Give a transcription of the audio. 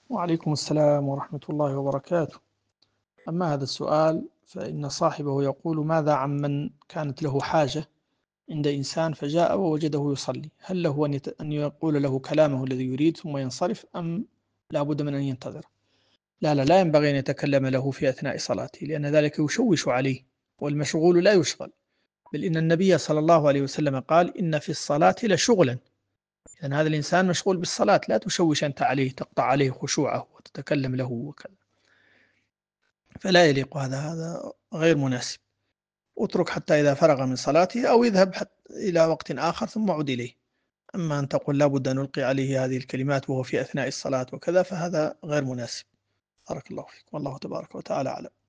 وعليكم السلام ورحمة الله وبركاته. أما هذا السؤال فإن صاحبه يقول: ماذا عمن كانت له حاجة عند إنسان فجاء ووجده يصلي، هل له أن يقول له كلامه الذي يريد ثم ينصرف، أم لا بد من أن ينتظر؟ لا ينبغي أن يتكلم له في أثناء صلاته، لأن ذلك يشوش عليه، والمشغول لا يشغل. بل إن النبي صلى الله عليه وسلم قال: إن في الصلاة لشغلا. إذن هذا الإنسان مشغول بالصلاة، لا تشوش أنت عليه، تقطع عليه خشوعه وتتكلم له وكذا، فلا يليق هذا غير مناسب. اترك حتى إذا فرغ من صلاته، أو اذهب إلى وقت آخر ثم عد إليه. أما أن تقول لا بد أن نلقي عليه هذه الكلمات وهو في أثناء الصلاة وكذا، فهذا غير مناسب. بارك الله فيك، والله تبارك وتعالى أعلم.